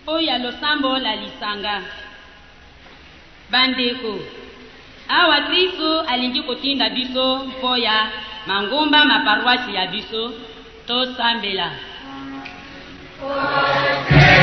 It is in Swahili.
Oya losambo la lisanga. Bandeko. Awa Kristo alingi kotinda biso mpoya mangomba maparoisi ya biso to sambela.